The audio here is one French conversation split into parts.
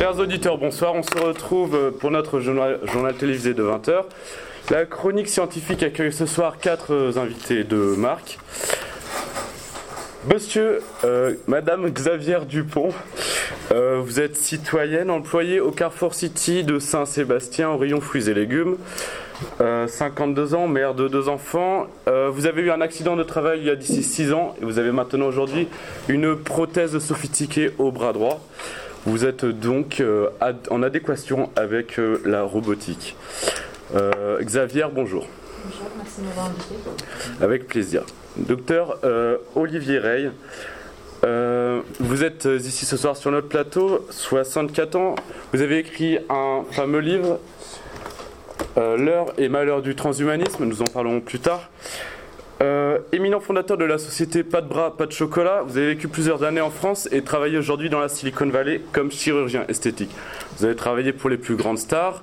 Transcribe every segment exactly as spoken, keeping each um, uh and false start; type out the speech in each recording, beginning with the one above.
Chers auditeurs, bonsoir. On se retrouve pour notre journal, journal télévisé de vingt heures. La chronique scientifique accueille ce soir quatre invités de marque. Monsieur, euh, Madame Xavier Dupont, euh, vous êtes citoyenne employée au Carrefour City de Saint-Sébastien au rayon fruits et légumes. Euh, cinquante-deux ans, mère de deux enfants. Euh, vous avez eu un accident de travail il y a d'ici six ans et vous avez maintenant aujourd'hui une prothèse sophistiquée au bras droit. Vous êtes donc euh, ad- en adéquation avec euh, la robotique. Euh, Xavier, bonjour. Bonjour, merci de m'avoir invité. Avec plaisir. Docteur euh, Olivier Rey, euh, vous êtes ici ce soir sur notre plateau, soixante-quatre ans. Vous avez écrit un fameux livre, euh, L'heure et malheur du transhumanisme, nous en parlerons plus tard. Euh, éminent fondateur de la société Pas de bras, pas de chocolat, vous avez vécu plusieurs années en France et travaillez aujourd'hui dans la Silicon Valley comme chirurgien esthétique. Vous avez travaillé pour les plus grandes stars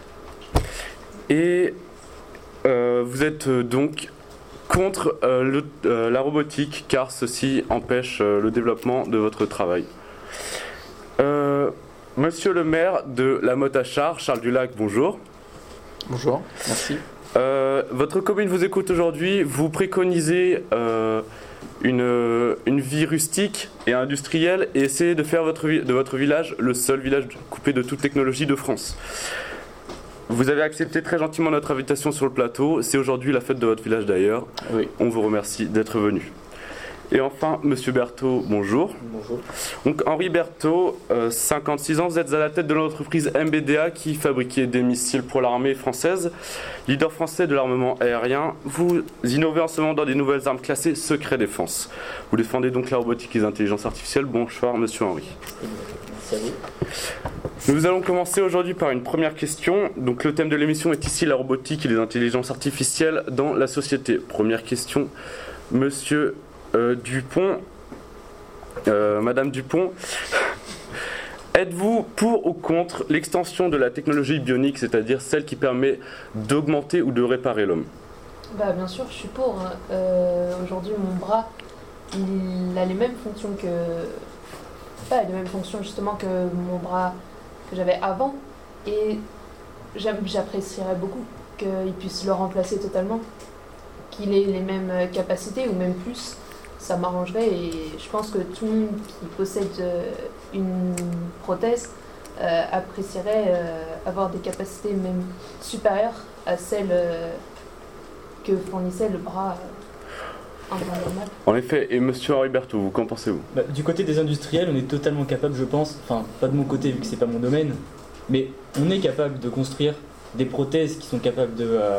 et euh, vous êtes euh, donc contre euh, le, euh, la robotique car ceci empêche euh, le développement de votre travail. Euh, Monsieur le maire de la Motte-à-Char, Charles Dulac, bonjour. Bonjour, merci. Euh, votre commune vous écoute aujourd'hui. Vous préconisez euh, une, une vie rustique et industrielle et essayez de faire votre, de votre village le seul village coupé de toute technologie de France. Vous avez accepté très gentiment notre invitation sur le plateau. C'est aujourd'hui la fête de votre village d'ailleurs. Oui. On vous remercie d'être venu. Et enfin, Monsieur Berthaud, bonjour. Bonjour. Donc Henri Berthaud, euh, cinquante-six ans, vous êtes à la tête de l'entreprise M B D A qui fabriquait des missiles pour l'armée française, leader français de l'armement aérien. Vous innovez en ce moment dans des nouvelles armes classées secret défense. Vous défendez donc la robotique et les intelligences artificielles. Bonsoir, Monsieur Henri. Merci à vous. Nous allons commencer aujourd'hui par une première question. Donc le thème de l'émission est ici la robotique et les intelligences artificielles dans la société. Première question, Monsieur euh, Dupont, euh, Madame Dupont, êtes-vous pour ou contre l'extension de la technologie bionique, c'est-à-dire celle qui permet d'augmenter ou de réparer l'homme? Bah, bien sûr, je suis pour. Euh, aujourd'hui, mon bras, il a les mêmes fonctions que... Pas les mêmes fonctions justement que mon bras que j'avais avant. Et j'apprécierais beaucoup qu'il puisse le remplacer totalement. Qu'il ait les mêmes capacités ou même plus. Ça m'arrangerait et je pense que tout le monde qui possède une prothèse euh, apprécierait euh, avoir des capacités même supérieures à celles euh, que fournissait le bras euh, un bras normal. En effet, et Monsieur Henri Berthaud, vous, qu'en pensez-vous? Bah, du côté des industriels, on est totalement capable, je pense, enfin pas de mon côté vu que c'est pas mon domaine, mais on est capable de construire des prothèses qui sont capables de, euh,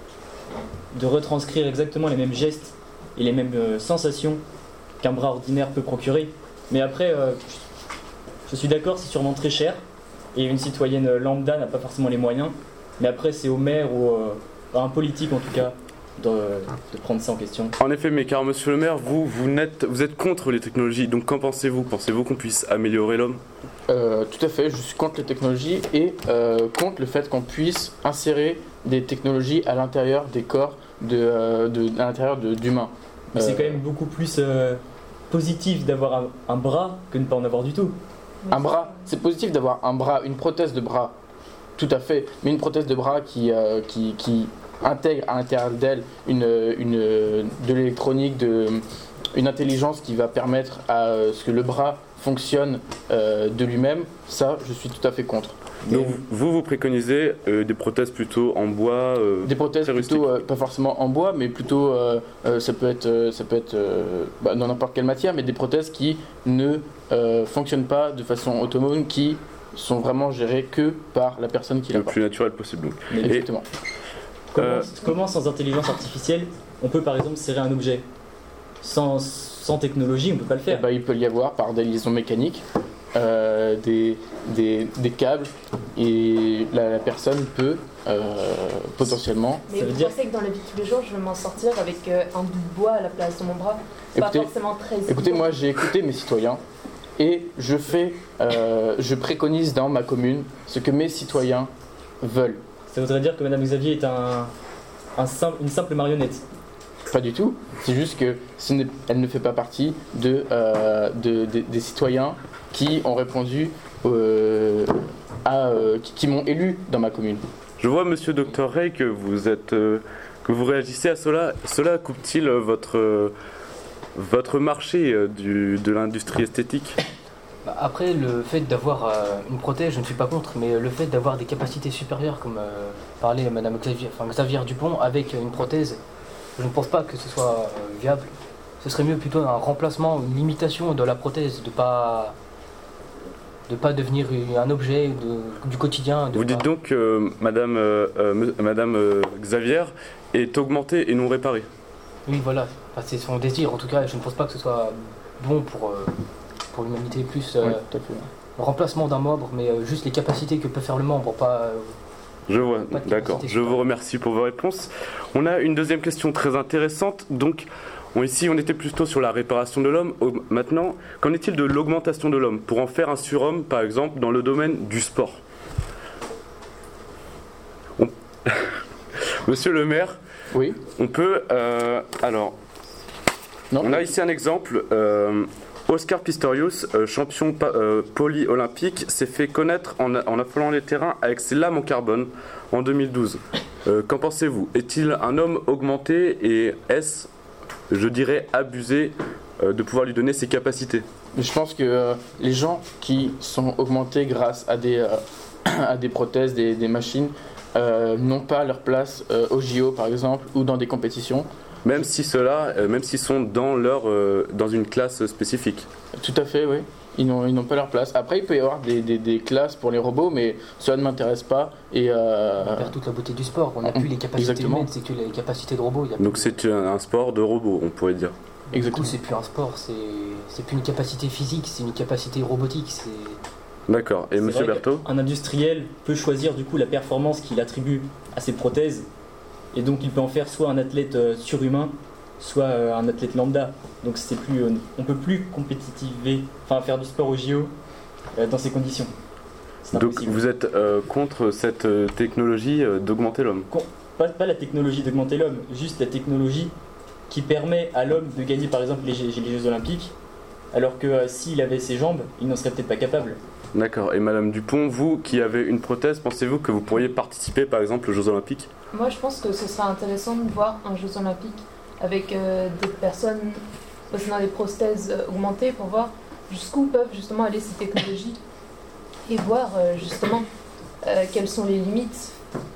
de retranscrire exactement les mêmes gestes et les mêmes euh, sensations qu'un bras ordinaire peut procurer. Mais après, euh, je suis d'accord, c'est sûrement très cher et une citoyenne lambda n'a pas forcément les moyens. Mais après, c'est au maire ou euh, à un politique en tout cas de, de prendre ça en question. En effet, mais car Monsieur le maire, vous, vous, n'êtes, vous êtes contre les technologies, donc qu'en pensez-vous? Pensez-vous qu'on puisse améliorer l'homme? Euh, tout à fait, je suis contre les technologies et euh, contre le fait qu'on puisse insérer des technologies à l'intérieur des corps, de, euh, de, à l'intérieur de, d'humains. Mais Euh, c'est quand même beaucoup plus euh, positif d'avoir un, un bras que de ne pas en avoir du tout. Un bras, c'est positif d'avoir un bras, une prothèse de bras, tout à fait, mais une prothèse de bras qui, euh, qui, qui intègre à l'intérieur d'elle une, une, de l'électronique, de, une intelligence qui va permettre à euh, ce que le bras fonctionne euh, de lui-même, ça je suis tout à fait contre. Donc vous, vous préconisez euh, des prothèses plutôt en bois euh, Des prothèses très plutôt, rustiques. euh, pas forcément en bois, mais plutôt, euh, euh, ça peut être, euh, ça peut être euh, bah, dans n'importe quelle matière, mais des prothèses qui ne euh, fonctionnent pas de façon autonome, qui sont vraiment gérées que par la personne qui l'a le pas. plus naturel possible. Donc. Mais Exactement. Comment, Euh, comment sans intelligence artificielle, on peut par exemple serrer un objet? Sans, sans technologie, on ne peut pas le Eh faire. ben, il peut y avoir par des liaisons mécaniques euh, des, des, des câbles et la, la personne peut euh, potentiellement. Mais Ça veut vous dire- pensez que dans la vie de tous les jours, je vais m'en sortir avec euh, un bout de bois à la place de mon bras? C'est pas Écoutez- forcément très Écoutez, évident. moi j'ai écouté mes citoyens et je fais, euh, je préconise dans ma commune ce que mes citoyens veulent. Ça voudrait dire que Madame Xavier est un, un simple, une simple marionnette. Pas du tout. C'est juste que ce n'est- elle ne fait pas partie de, euh, de- de- des citoyens qui ont répondu, euh, à, euh, qui, qui m'ont élu dans ma commune. Je vois, monsieur docteur Ray, que vous êtes, euh, que vous réagissez à cela. Cela coupe-t-il votre, euh, votre marché euh, du, de l'industrie esthétique? Bah, après, le fait d'avoir euh, une prothèse, je ne suis pas contre, mais le fait d'avoir des capacités supérieures, comme euh, parlait Madame Xavier, enfin, Xavier Dupont, avec une prothèse, je ne pense pas que ce soit euh, viable. Ce serait mieux plutôt un remplacement, une limitation de la prothèse, de pas de pas devenir un objet de, du quotidien. De Vous pas... dites donc que euh, Madame, euh, euh, Madame euh, Xavier est augmentée et non réparée? Oui, voilà, enfin, c'est son désir. En tout cas, je ne pense pas que ce soit bon pour, euh, pour l'humanité, plus euh, Oui, tout à fait. le remplacement d'un membre, mais euh, juste les capacités que peut faire le membre, pas... Euh, Je vois, pas de d'accord. capacité Je vous supérieure. remercie pour vos réponses. On a une deuxième question très intéressante. Donc, on- ici, on était plutôt sur la réparation de l'homme. Au- Maintenant, qu'en est-il de l'augmentation de l'homme pour en faire un surhomme, par exemple, dans le domaine du sport? On- Monsieur le maire, Oui. on peut... euh, alors, Non. on a ici un exemple. euh, Oscar Pistorius, euh, champion pa- euh, poly-olympique, s'est fait connaître en, a- en affolant les terrains avec ses lames en carbone en deux mille douze. Euh, qu'en pensez-vous? Est-il un homme augmenté et est-ce, je dirais, abusé euh, de pouvoir lui donner ses capacités? Je pense que euh, les gens qui sont augmentés grâce à des, euh, à des prothèses, des, des machines, euh, n'ont pas leur place euh, au J O par exemple ou dans des compétitions. Même si cela, euh, même s'ils sont dans, leur, euh, dans une classe spécifique. Tout à fait, oui. Ils n'ont, ils n'ont pas leur place. Après, il peut y avoir des, des, des classes pour les robots, mais cela ne m'intéresse pas. Et euh, on perd toute la beauté du sport. On n'a plus les capacités Exactement. humaines, c'est que les capacités de robots. Il y a Donc plus- c'est un, un sport de robot, on pourrait dire. Du coup, exactement. c'est plus un sport, c'est c'est plus une capacité physique, c'est une capacité robotique. C'est D'accord. Et C'est monsieur vrai Berthaud? Un industriel peut choisir du coup la performance qu'il attribue à ses prothèses, et donc il peut en faire soit un athlète euh, surhumain, soit euh, un athlète lambda. Donc c'est plus, euh, on peut plus compétitiver, enfin faire du sport au J O euh, dans ces conditions. C'est Donc impossible. vous êtes euh, contre cette euh, technologie euh, d'augmenter l'homme? Pas, pas la technologie d'augmenter l'homme, juste la technologie qui permet à l'homme de gagner par exemple les, Jeux- les Jeux Olympiques, alors que euh, s'il avait ses jambes, il n'en serait peut-être pas capable. D'accord. Et Madame Dupont, vous qui avez une prothèse, pensez-vous que vous pourriez participer par exemple aux Jeux Olympiques? Moi, je pense que ce serait intéressant de voir un Jeux Olympiques avec euh, des personnes possédant des prothèses euh, augmentées pour voir jusqu'où peuvent justement aller ces technologies et voir euh, justement euh, quelles sont les limites.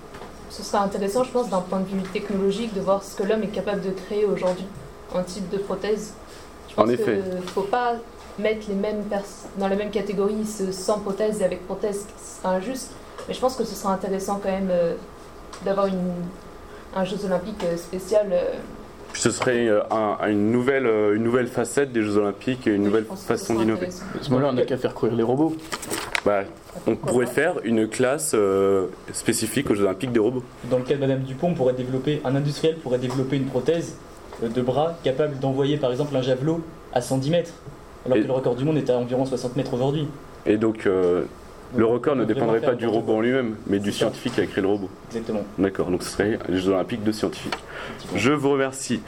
Ce serait intéressant, je pense, d'un point de vue technologique, de voir ce que l'homme est capable de créer aujourd'hui en type de prothèse. Je pense En effet. qu'il ne faut pas mettre les mêmes pers- dans la même catégorie ceux sans prothèse et avec prothèse, ce serait injuste. Mais je pense que ce serait intéressant quand même euh, d'avoir une, un Jeux Olympiques euh, spécial. euh, Ce serait euh, un- une, nouvelle, euh, une nouvelle facette des Jeux Olympiques et une oui, nouvelle je pense que ce façon serait d'innover. intéressant. À ce moment-là, on n'a qu'à faire courir les robots. Bah, on Pourquoi pourrait pas. faire une classe euh, spécifique aux Jeux Olympiques des robots. Dans le cas de Madame Dupont, on pourrait développer, un industriel pourrait développer une prothèse euh, de bras capable d'envoyer par exemple un javelot à cent dix mètres, alors Et- que le record du monde est à environ soixante mètres aujourd'hui. Et donc euh, le Donc, record on ne peut dépendrait vraiment pas faire du robot en n'importe lui-même, mais du C'est ça. scientifique qui a créé le robot. quoi. Exactement. D'accord, donc ce serait les Jeux Olympiques de scientifiques. Je vous remercie.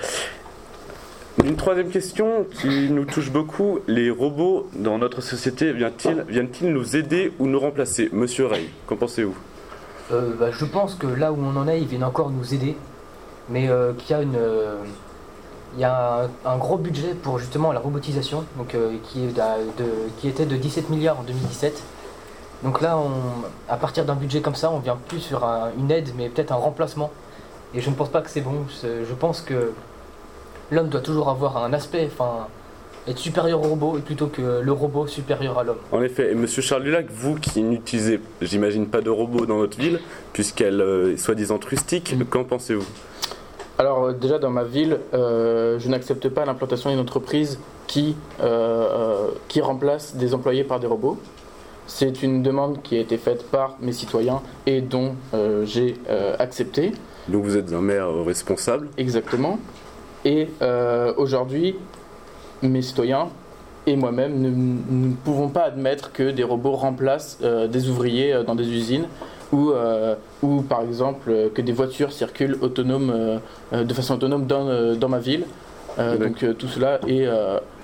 Une troisième question qui nous touche beaucoup, les robots dans notre société viennent-ils viennent-ils nous aider ou nous remplacer? Monsieur Ray, qu'en pensez-vous? Euh, bah, je pense que là où on en est, ils viennent encore nous aider, mais euh, qu'il y a une, euh, il y a un, un gros budget pour justement la robotisation, donc euh, qui, est de- de- qui était de dix-sept milliards en deux mille dix-sept. Donc là, on, à partir d'un budget comme ça, on vient plus sur un- une aide, mais peut-être un remplacement. Et je ne pense pas que c'est bon. C'est- Je pense que l'homme doit toujours avoir un aspect, enfin, être supérieur au robot, et plutôt que le robot supérieur à l'homme. En effet, et Monsieur Charles Dulac, vous qui n'utilisez, j'imagine, pas de robot dans votre ville, puisqu'elle euh, est soi-disant rustique, Mm. qu'en pensez-vous? Alors euh, déjà dans ma ville, euh, je n'accepte pas l'implantation d'une entreprise qui, euh, euh, qui remplace des employés par des robots. C'est une demande qui a été faite par mes citoyens et dont euh, j'ai euh, accepté Donc vous êtes un maire euh, responsable. exactement. Et euh, aujourd'hui, mes citoyens et moi-même ne, nous ne pouvons pas admettre que des robots remplacent euh, des ouvriers euh, dans des usines ou, euh, ou par exemple euh, que des voitures circulent autonomes, euh, euh, de façon autonome dans, euh, dans ma ville. Euh, D'accord. donc euh, tout cela est, euh,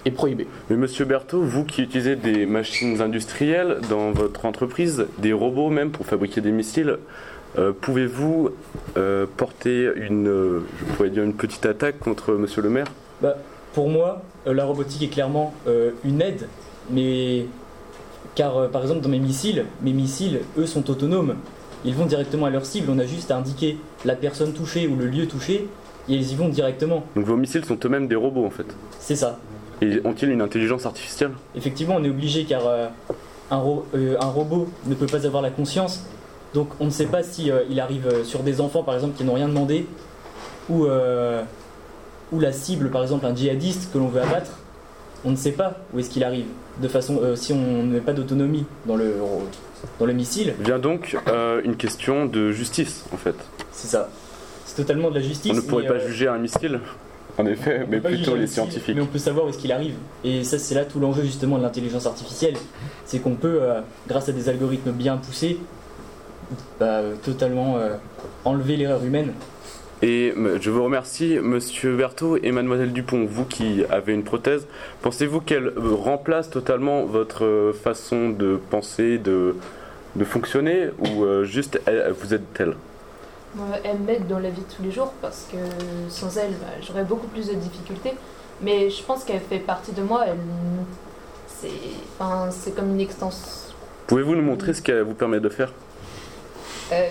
est prohibé. Mais Monsieur Berthaud, vous qui utilisez des machines industrielles dans votre entreprise, des robots même pour fabriquer des missiles, euh, pouvez-vous euh, porter une, euh, je pourrais dire une petite attaque contre Monsieur le maire? Bah, pour moi, euh, la robotique est clairement euh, une aide, mais car euh, par exemple dans mes missiles, mes missiles, eux, sont autonomes. Ils vont directement à leur cible. On a juste à indiquer la personne touchée ou le lieu touché, et ils y vont directement. Donc vos missiles sont eux-mêmes des robots en fait. C'est ça. Et ont-ils une intelligence artificielle? Effectivement, on est obligé car euh, un, ro- euh, un robot ne peut pas avoir la conscience. Donc on ne sait pas si euh, il arrive euh, sur des enfants par exemple qui n'ont rien demandé, ou, euh, ou la cible par exemple un djihadiste que l'on veut abattre. On ne sait pas où est-ce qu'il arrive. De façon, euh, si on ne met pas d'autonomie dans le, dans le missile. Vient donc euh, une question de justice en fait. C'est ça. C'est totalement de la justice. On ne pourrait mais, pas euh, juger un missile, en effet, on mais peut pas plutôt juger un les missile, scientifiques. Mais on peut savoir où est-ce qu'il arrive. Et ça, c'est là tout l'enjeu justement de l'intelligence artificielle. C'est qu'on peut, euh, grâce à des algorithmes bien poussés, bah, totalement euh, enlever l'erreur humaine. Et euh, je vous remercie, Monsieur Berthaud et Mademoiselle Dupont, vous qui avez une prothèse. Pensez-vous qu'elle euh, remplace totalement votre euh, façon de penser, de, de fonctionner, ou euh, juste elle, vous êtes telle? Euh, Elle m'aide dans la vie de tous les jours parce que sans elle, bah, j'aurais beaucoup plus de difficultés. Mais je pense qu'elle fait partie de moi. Elle, c'est, enfin, c'est comme une extension. Pouvez-vous nous montrer ce qu'elle vous permet de faire? Euh,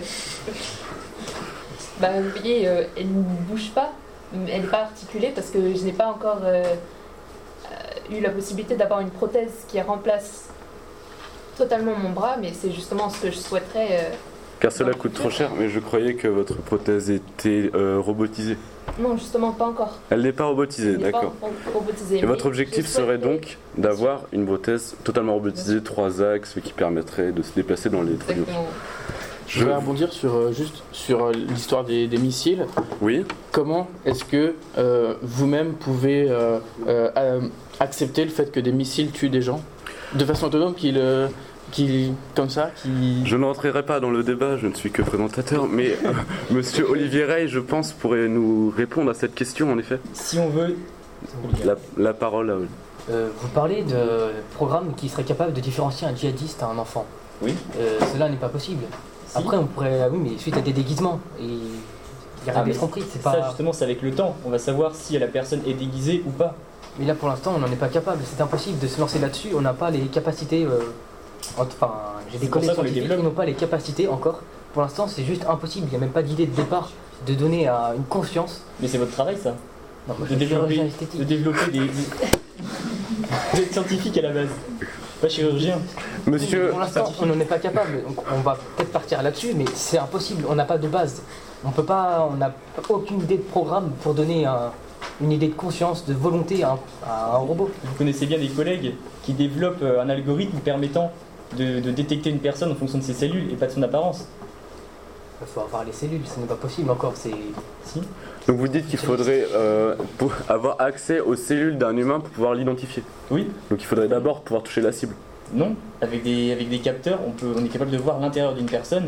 bah, vous voyez, euh, elle ne bouge pas. Elle n'est pas articulée parce que je n'ai pas encore euh, euh, eu la possibilité d'avoir une prothèse qui remplace totalement mon bras. Mais c'est justement ce que je souhaiterais. Euh, Car cela coûte trop cher, mais je croyais que votre prothèse était euh, robotisée. Non, justement, pas encore. Elle n'est pas robotisée, Elle n'est pas d'accord. ro- robotisée. Et mais votre objectif je serait souhaiterais- donc d'avoir une prothèse totalement robotisée, trois axes, qui permettrait de se déplacer dans les triangles. Exactement. Je vais rebondir sur, euh, juste sur euh, l'histoire des, des missiles. Oui. Comment est-ce que euh, vous-même pouvez euh, euh, euh, accepter le fait que des missiles tuent des gens de façon autonome, qu'ils, euh, qu'ils- comme ça, qui Je ne rentrerai pas dans le débat, je ne suis que présentateur, mais euh, Monsieur Olivier Rey, je pense, pourrait nous répondre à cette question, en effet. Si on veut. La, la parole à Euh, vous parlez de programmes qui seraient capables de différencier un djihadiste à un enfant. Oui. Euh, cela n'est pas possible. Si. Après, on pourrait. ah oui, mais suite à des déguisements. Et il y a Ah, rien mais compris. C'est Ça pas. justement, c'est avec le temps. On va savoir si la personne est déguisée ou pas. Mais là, pour l'instant, on n'en est pas capable. C'est impossible de se lancer là-dessus. On n'a pas les capacités. euh, Enfin, j'ai des C'est pour collègues ça qu'on les scientifiques qui développe. n'ont pas les capacités encore. Pour l'instant, c'est juste impossible. Il n'y a même pas d'idée de départ de donner à une conscience. Mais c'est votre travail ça. Non, moi, De je suis développer, chirurgien de esthétique. développer des. Vous êtes scientifique à la base, pas chirurgien. Monsieur, Pour l'instant, on n'en est pas capable. Donc, on va peut-être partir là-dessus, mais c'est impossible. On n'a pas de base. On peut pas. On n'a aucune idée de programme pour donner un- une idée de conscience, de volonté à un, à un robot. Vous connaissez bien des collègues qui développent euh, un algorithme permettant de, de détecter une personne en fonction de ses cellules et pas de son apparence. Il faut avoir les cellules. Ce n'est pas possible encore. C'est. Si. donc vous dites qu'il faudrait euh, pour avoir accès aux cellules d'un humain pour pouvoir l'identifier. Oui. Donc il faudrait d'abord pouvoir toucher la cible. Non. Avec des, avec des capteurs, on, peut, on est capable de voir l'intérieur d'une personne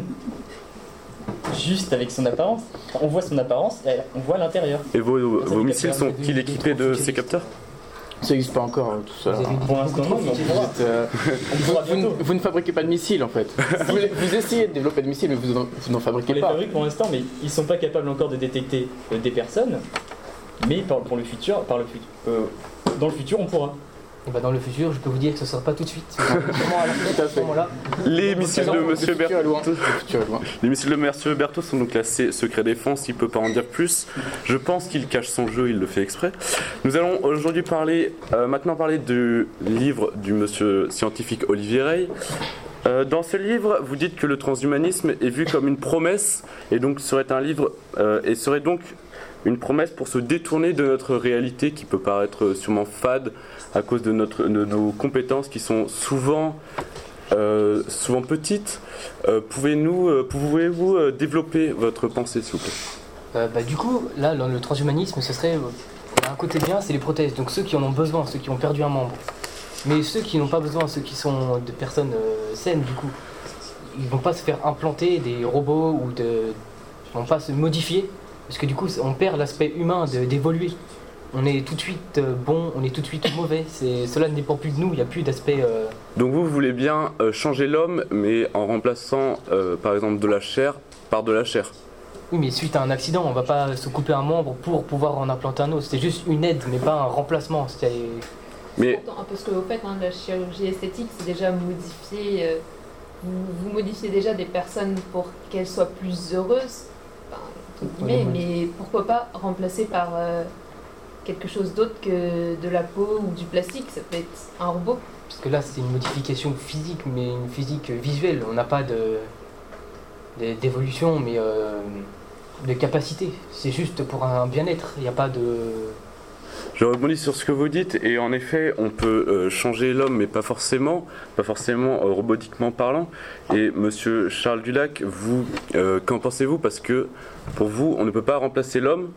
juste avec son apparence. Enfin, on voit son apparence et on voit l'intérieur. Et vos, Ça vos fait missiles capter un sont-ils équipés de ces capteurs? ça n'existe pas encore hein, tout ça. Vous avez dit Pour l'instant, non, mais on Vous, pourra. êtes, euh, On vous, pourra vous ne- bientôt. vous ne fabriquez pas de missiles en fait. vous, vous essayez de développer des missiles mais vous n'en, vous n'en On fabriquez les pas. fabrique pour l'instant, mais ils sont pas capables encore de détecter euh, des personnes. Mais par, pour le futur, par le futur, euh, dans le futur, on pourra. Et bah, dans le futur, je peux vous dire que ce ne sera pas tout de suite. Ce sera sûrement à la fin, Tout à à ce fait. moment-là. Les missiles de Le Monsieur futur est loin. Berthaud. Le futur est loin. Les missiles de Monsieur Berthaud sont donc classés secret défense, il ne peut pas en dire plus. Je pense qu'il cache son jeu, il le fait exprès. Nous allons aujourd'hui parler, euh, maintenant parler du livre du monsieur scientifique Olivier Rey. Euh, dans ce livre, vous dites que le transhumanisme est vu comme une promesse et donc serait un livre euh, et serait donc une promesse pour se détourner de notre réalité qui peut paraître sûrement fade à cause de, notre, de nos compétences qui sont souvent euh, souvent petites. Euh, pouvez-nous, euh, pouvez-vous euh, développer votre pensée, s'il vous plaît? Euh, bah, du coup, là, dans le transhumanisme, ce serait. euh, il y a un côté bien, c'est les prothèses. Donc ceux qui en ont besoin, ceux qui ont perdu un membre. Mais ceux qui n'ont pas besoin, ceux qui sont de personnes euh, saines, du coup, ils vont pas se faire implanter des robots ou de. Ils vont pas se modifier. Parce que du coup, on perd l'aspect humain de- d'évoluer. on est tout de suite euh, bon, on est tout de suite mauvais. C'est, cela ne dépend plus de nous, il n'y a plus d'aspect... euh, Donc vous voulez bien euh, changer l'homme, mais en remplaçant euh, par exemple de la chair par de la chair. Oui, mais suite à un accident, on va pas se couper un membre pour pouvoir en implanter un autre. C'est juste une aide, mais pas un remplacement. C'est... Mais Pourtant, parce que au fait, hein, la chirurgie esthétique, c'est déjà modifier. euh, vous, vous modifiez déjà des personnes pour qu'elles soient plus heureuses, enfin, entre guillemets, Oui, mais pourquoi pas remplacer par euh, quelque chose d'autre que de la peau ou du plastique. Ça peut être un robot. Parce que là, c'est une modification physique, mais une physique visuelle. On n'a pas de, de- d'évolution, mais euh, de capacité. C'est juste pour un bien-être. Il n'y a pas de... je rebondis sur ce que vous dites, et en effet, on peut euh, changer l'homme, mais pas forcément, pas forcément euh, robotiquement parlant. Et monsieur Charles Dulac, vous, euh, qu'en pensez-vous? Parce que pour vous, on ne peut pas remplacer l'homme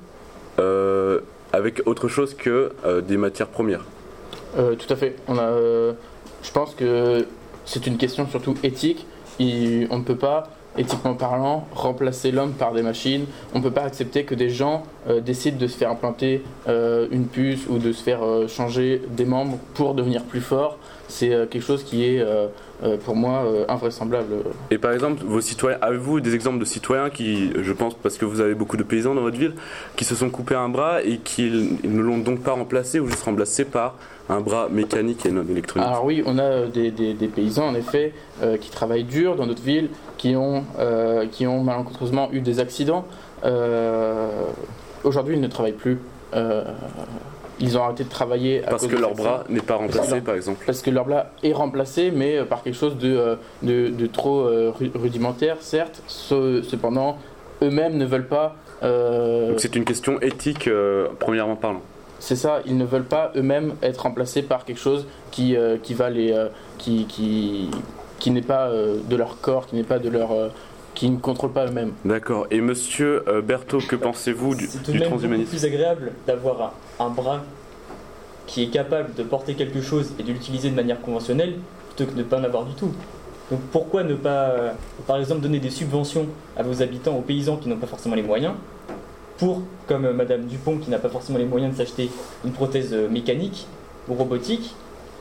euh, avec autre chose que euh, des matières premières. Euh, tout à fait. On a, euh, je pense que c'est une question surtout éthique. Et on ne peut pas, éthiquement parlant, remplacer l'homme par des machines. On ne peut pas accepter que des gens euh, décident de se faire implanter euh, une puce ou de se faire euh, changer des membres pour devenir plus fort. C'est euh, quelque chose qui est, euh, euh, pour moi, euh, invraisemblable. Et par exemple, vos citoyens, avez-vous des exemples de citoyens qui, je pense, parce que vous avez beaucoup de paysans dans votre ville, qui se sont coupés un bras et qui ne l'ont donc pas remplacé ou juste remplacé par un bras mécanique et non électronique? Alors oui, on a euh, des, des- des paysans en effet euh, qui travaillent dur dans notre ville, qui ont, euh, qui ont malencontreusement eu des accidents. Euh, Aujourd'hui, ils ne travaillent plus. Euh, ils ont arrêté de travailler à Parce cause que des leur accidents. bras n'est pas remplacé, Voilà. par exemple. Parce que leur bras est remplacé, mais euh, par quelque chose de, euh, de, de trop euh, ru- rudimentaire, certes. Ce- cependant, eux-mêmes ne veulent pas. euh, Donc c'est une question éthique, euh, premièrement parlant. C'est ça, ils ne veulent pas eux-mêmes être remplacés par quelque chose qui, euh, qui va les, euh, qui, qui, qui n'est pas euh, de leur corps, qui n'est pas de leur, euh, qui ne contrôle pas eux-mêmes. D'accord. Et monsieur euh, Berthaud, que pensez-vous du, C'est tout de du même beaucoup transhumanisme? plus agréable d'avoir un, un bras qui est capable de porter quelque chose et de l'utiliser de manière conventionnelle plutôt que de ne pas en avoir du tout. Donc pourquoi ne pas, euh, par exemple, donner des subventions à vos habitants, aux paysans qui n'ont pas forcément les moyens, pour, comme euh, Madame Dupont qui n'a pas forcément les moyens de s'acheter une prothèse euh, mécanique ou robotique,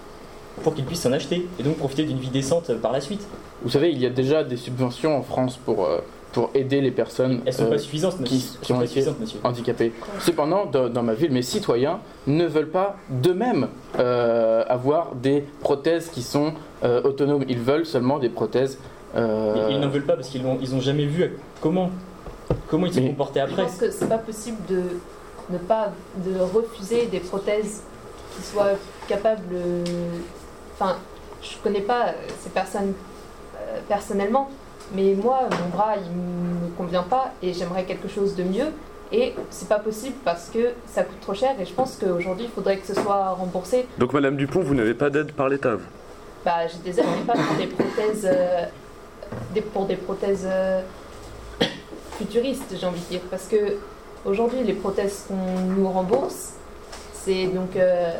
pour qu'ils puissent s'en acheter et donc profiter d'une vie décente euh, par la suite. Vous savez, il y a déjà des subventions en France pour, euh, pour aider les personnes Elles ne sont euh, pas suffisantes, qui- monsieur. qui Elles sont ont pas été- suffisantes, monsieur. handicapées. Cependant, dans, dans ma ville, mes citoyens ne veulent pas d'eux-mêmes euh, avoir des prothèses qui sont euh, autonomes. Ils veulent seulement des prothèses. euh, Ils, ils n'en veulent pas parce qu'ils n'ont ils ont jamais vu comment, comment ils se Mais- comportaient Je après. pense que c'est pas possible de ne pas de refuser des prothèses qui soient capables. euh, Enfin, je connais pas euh, ces personnes euh, personnellement, mais moi, mon bras, il me convient pas et j'aimerais quelque chose de mieux. Et c'est pas possible parce que ça coûte trop cher et je pense qu'aujourd'hui, il faudrait que ce soit remboursé. Donc Madame Dupont, vous n'avez pas d'aide par l'État, vous? Bah, j'ai des aides, mais pas pour des prothèses, euh, des, pour des prothèses euh, futuristes, j'ai envie de dire. Parce que aujourd'hui, les prothèses qu'on nous rembourse, c'est donc. euh,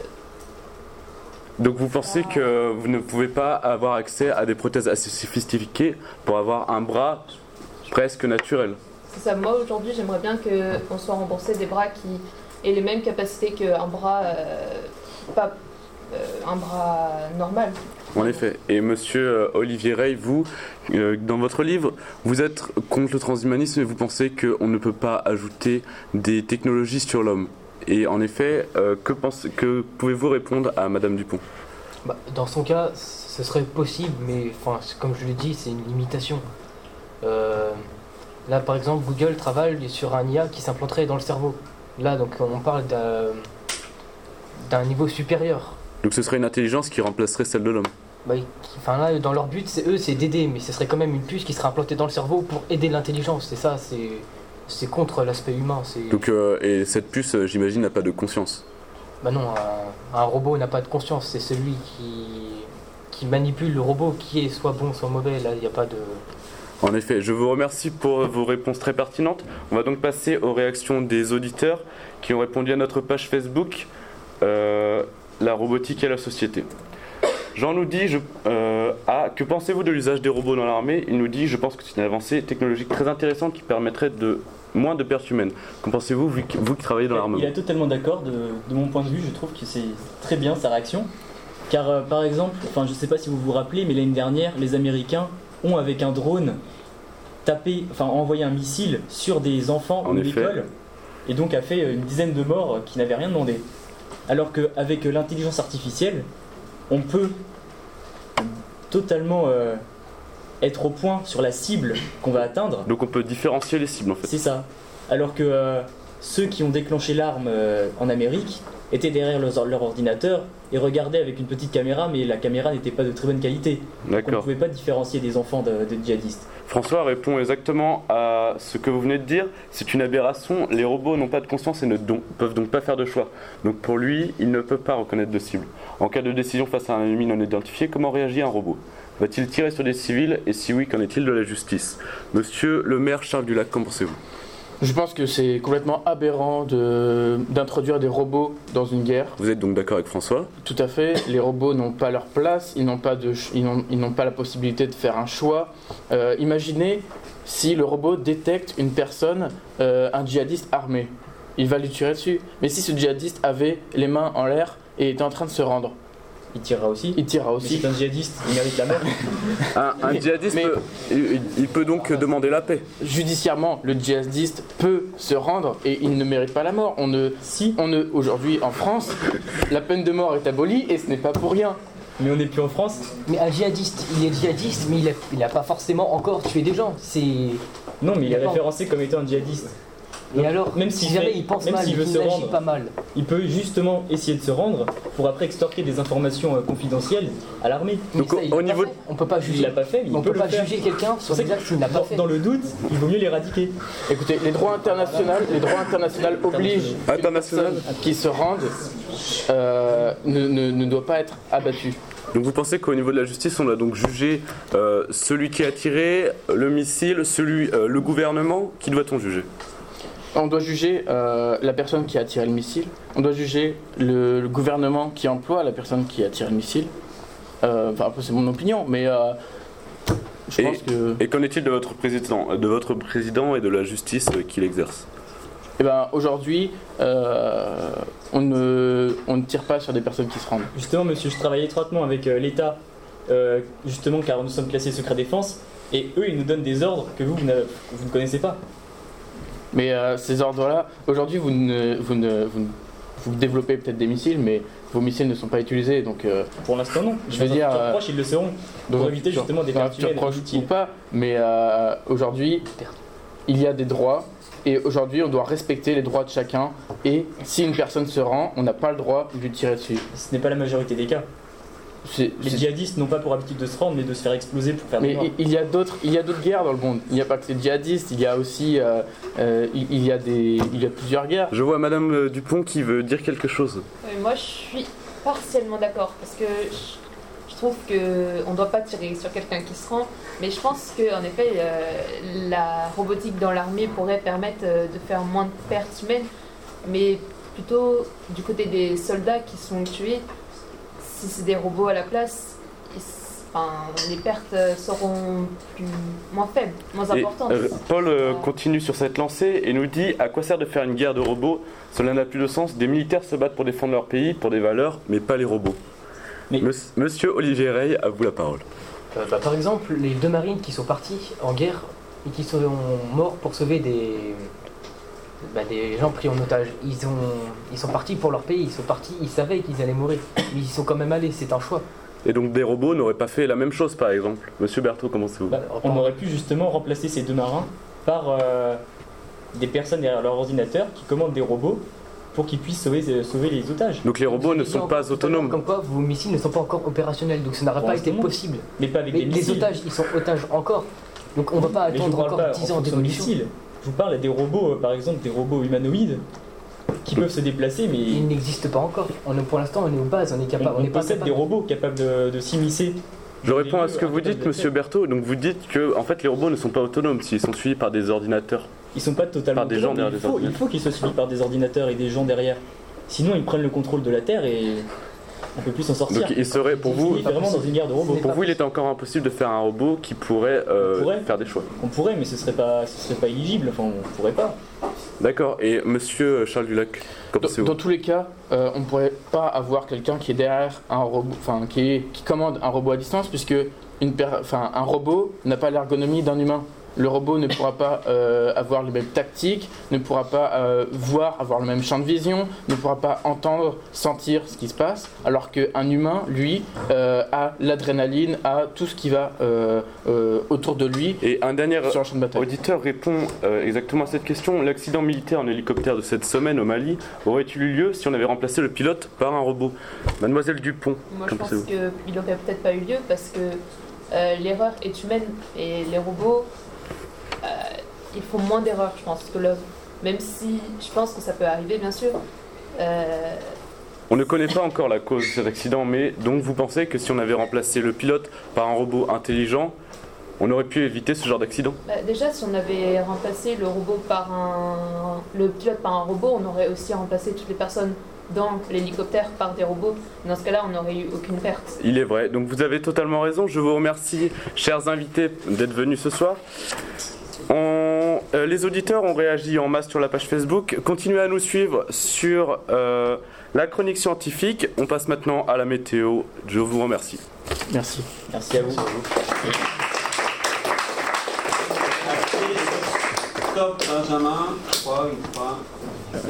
Donc vous pensez que vous ne pouvez pas avoir accès à des prothèses assez sophistiquées pour avoir un bras presque naturel? c'est ça. Moi, aujourd'hui, j'aimerais bien qu'on soit remboursé des bras qui aient les mêmes capacités qu'un bras. euh, pas euh, un bras normal. En effet. Et monsieur euh, Olivier Rey, vous, euh, dans votre livre, vous êtes contre le transhumanisme et vous pensez qu'on ne peut pas ajouter des technologies sur l'homme. Et en effet, euh, que, pense- que pouvez-vous répondre à Madame Dupont? Bah, dans son cas, ce serait possible, mais enfin, c'est- comme je l'ai dit, c'est une limitation. Euh, là, par exemple, Google travaille sur un I A qui s'implanterait dans le cerveau. Là, donc, on parle d'un d'un niveau supérieur. Donc ce serait une intelligence qui remplacerait celle de l'homme. Bah, qui- enfin, là, dans leur but, c'est eux, c'est d'aider, mais ce serait quand même une puce qui serait implantée dans le cerveau pour aider l'intelligence. C'est ça, c'est c'est contre l'aspect humain. C'est Donc, euh, et cette puce, euh, j'imagine, n'a pas de conscience. bah non, un, un robot n'a pas de conscience. C'est celui qui qui manipule le robot, qui est soit bon, soit mauvais. Là, il n'y a pas de En effet, je vous remercie pour vos réponses très pertinentes. On va donc passer aux réactions des auditeurs qui ont répondu à notre page Facebook, euh, La robotique et la société. Jean nous dit je, euh, ah, que pensez-vous de l'usage des robots dans l'armée? Il nous dit je pense que c'est une avancée technologique très intéressante qui permettrait de moins de pertes humaines. Qu'en pensez-vous, vous, vous qui travaillez dans l'armement? Il est totalement d'accord. De, de mon point de vue, je trouve que c'est très bien sa réaction. Car euh, par exemple, enfin je sais pas si vous vous rappelez, mais l'année dernière, les Américains ont avec un drone tapé, enfin envoyé un missile sur des enfants En de effet. l'école et donc a fait une dizaine de morts qui n'avaient rien demandé. Alors qu'avec l'intelligence artificielle, on peut totalement euh, être au point sur la cible qu'on va atteindre. Donc on peut différencier les cibles en fait. C'est ça. Alors que euh, ceux qui ont déclenché l'arme euh, en Amérique étaient derrière leur, leur ordinateur et regardaient avec une petite caméra, mais la caméra n'était pas de très bonne qualité. Donc on ne D'accord. pouvait pas différencier des enfants de, de djihadistes. François répond exactement à ce que vous venez de dire. C'est une aberration. Les robots n'ont pas de conscience et ne don- peuvent donc pas faire de choix. Donc pour lui, il ne peut pas reconnaître de cible. En cas de décision face à un ennemi non identifié, comment réagit un robot? Va-t-il tirer sur des civils? Et si oui, qu'en est-il de la justice? Monsieur le maire Charles Dulac, qu'en pensez-vous? Je pense que c'est complètement aberrant de, d'introduire des robots dans une guerre. Vous êtes donc d'accord avec François? Tout à fait. Les robots n'ont pas leur place, ils n'ont pas, de, ch- ils n'ont, ils n'ont pas la possibilité de faire un choix. Euh, imaginez si le robot détecte une personne, euh, un djihadiste armé. Il va lui tirer dessus. Mais si ce djihadiste avait les mains en l'air et était en train de se rendre, Il tirera aussi. il tirera Mais aussi. c'est un djihadiste, il mérite la mort. Un, un djihadiste, Mais- peut, il, il peut donc demander la paix. Judiciairement, le djihadiste peut se rendre et il ne mérite pas la mort. On ne, Si, on ne, aujourd'hui en France, la peine de mort est abolie et ce n'est pas pour rien. mais on n'est plus en France. Mais un djihadiste, il est djihadiste, mais il a, il a pas forcément encore tué des gens. C'est. Non, mais il est D'accord. référencé comme étant un djihadiste. Et alors, même si s'il jamais fait- il pense même mal, s'il veut il se agit rendre. pas mal. Il peut justement essayer de se rendre pour après extorquer des informations euh, confidentielles à l'armée. Mais Donc, ça, il au l'a pas niveau- fait. On peut pas Il juger. l'a pas fait, mais il On peut peut le pas faire. juger quelqu'un sur C'est des ça actes qu'il n'a pas Dans, fait. dans le doute, il vaut mieux l'éradiquer. Écoutez, les droits internationaux, les droits internationaux obligent que les International. personnes qui se rendent euh, ne, ne, ne doivent pas être abattues. Donc vous pensez qu'au niveau de la justice, on doit donc juger euh, celui qui a tiré le missile, celui, euh, le gouvernement? Qui doit-on juger? On doit juger euh, la personne qui a tiré le missile, on doit juger le, le gouvernement qui emploie la personne qui a tiré le missile. Euh, enfin, après, c'est mon opinion, mais euh, je Et- pense que. Et qu'en est-il de votre président, de votre président et de la justice euh, qu'il exerce? Eh ben, aujourd'hui, euh, on, ne, on ne tire pas sur des personnes qui se rendent. Justement, monsieur, je travaille étroitement avec euh, l'État, euh, justement car nous sommes classés secret défense, et eux, ils nous donnent des ordres que vous, vous, n'avez- vous ne connaissez pas. Mais euh, ces ordres-là, aujourd'hui, vous, ne, vous, ne, vous, ne- vous développez peut-être des missiles, mais vos missiles ne sont pas utilisés. Donc, euh, Pour l'instant, non. Je veux Dans un dire, futur euh, proche, ils le seront. donc, Pour éviter justement des dans un pertes futur humaines proche inutiles. ou pas, mais euh, aujourd'hui, il y a des droits. Et aujourd'hui, on doit respecter les droits de chacun. Et si une personne se rend, on n'a pas le droit de lui tirer dessus. Ce n'est pas la majorité des cas. C'est- Les c'est- djihadistes n'ont pas pour habitude de se rendre, mais de se faire exploser pour faire des Mais morts. il- il y a d'autres, il y a d'autres guerres dans le monde. Il n'y a pas que les djihadistes. Il y a aussi, euh, euh, il il y a des, il y a plusieurs guerres. Je vois Madame euh, Dupont qui veut dire quelque chose. Euh, moi, je suis partiellement d'accord parce que je, je trouve que on doit pas tirer sur quelqu'un qui se rend, mais je pense que en effet, euh, la robotique dans l'armée pourrait permettre euh, de faire moins de pertes humaines, mais plutôt du côté des soldats qui sont tués, si c'est des robots à la place, ils- enfin, les pertes euh, seront plus, moins faibles, moins Et, importantes. euh, Paul euh, continue sur cette lancée et nous dit: à quoi sert de faire une guerre de robots? Cela n'a plus de sens. Des militaires se battent pour défendre leur pays, pour des valeurs, mais pas les robots. Mais- Mons- Monsieur Olivier Rey, à vous la parole. Euh, bah, par exemple, les deux marines qui sont partis en guerre et qui sont morts pour sauver des, bah, des gens pris en otage, ils, ont, ils sont partis pour leur pays, ils sont partis, ils savaient qu'ils allaient mourir, mais ils y sont quand même allés, c'est un choix. Et donc des robots n'auraient pas fait la même chose, par exemple. Monsieur Berthaud, comment c'est vous? Bah, on aurait pu justement remplacer ces deux marins par euh, des personnes derrière leur ordinateur qui commandent des robots pour qu'ils puissent sauver, sauver les otages. Donc les robots ne J'ai dit sont encore pas tout à l'heure, autonomes. Comme quoi, vos missiles ne sont pas encore opérationnels, donc ça n'aurait Pour pas été l'instant, non. possible. Mais pas avec Mais des les missiles. otages, ils sont otages encore, donc on va pas Mais je vous attendre parle encore pas en dix ans fonction de d'évolution. missiles. Je vous parle des robots, euh, par exemple des robots humanoïdes qui peuvent se déplacer, mais Ils n'existent pas encore. On est, pour l'instant, on est aux bases, on est on, capable. on On n'est pas possède des capable. robots capables de, de s'immiscer. Je dans réponds les à ce que lieux vous incapables dites, de Monsieur faire. Berthaud. Donc vous dites que en fait les robots ne sont pas autonomes s'ils sont suivis par des ordinateurs. Ils sont pas totalement Par des gens autonomes, mais derrière il des faut, il ordinateurs. faut qu'ils soient suivis par des ordinateurs et des gens derrière. Sinon, ils prennent le contrôle de la Terre et on peut plus s'en sortir. Donc il serait, pour vous, On est vraiment dans une guerre de robots. pour vous, il était encore impossible de faire un robot qui pourrait, euh, On pourrait. faire des choix. On pourrait, mais ce serait pas, ce serait pas éligible. Enfin, on pourrait pas. D'accord. Et monsieur Charles Dulac, qu'en Dans, pensez-vous? dans tous les cas, euh, on ne pourrait pas avoir quelqu'un qui est derrière un robot, enfin qui, est- qui commande un robot à distance, puisque une per- enfin, un robot n'a pas l'ergonomie d'un humain. Le robot ne pourra pas euh, avoir les mêmes tactiques, ne pourra pas euh, voir, avoir le même champ de vision, ne pourra pas entendre, sentir ce qui se passe, alors qu'un humain, lui, euh, a l'adrénaline, a tout ce qui va euh, euh, autour de lui Et un dernier sur un champ de bataille. auditeur répond euh, exactement à cette question. L'accident militaire en hélicoptère de cette semaine au Mali aurait-il eu lieu si on avait remplacé le pilote par un robot? Mademoiselle Dupont, Moi, je qu'en pense pensez-vous? qu'il n'aurait peut-être pas eu lieu parce que euh, l'erreur est humaine et les robots, euh, ils font moins d'erreurs, je pense, que l'homme. Même si je pense que ça peut arriver, bien sûr. Euh, On ne connaît pas encore la cause de cet accident, mais donc vous pensez que si on avait remplacé le pilote par un robot intelligent, on aurait pu éviter ce genre d'accident? bah, déjà, si on avait remplacé le robot par un, le pilote par un robot, on aurait aussi remplacé toutes les personnes dans l'hélicoptère par des robots. Dans ce cas-là, on n'aurait eu aucune perte. Il est vrai, donc vous avez totalement raison. Je vous remercie, chers invités, d'être venus ce soir. On- euh, les auditeurs ont réagi en masse sur la page Facebook. Continuez à nous suivre sur euh, la chronique scientifique. On passe maintenant à la météo. Je vous remercie. Merci. Merci à vous. Stop, Benjamin. trois, une, trois.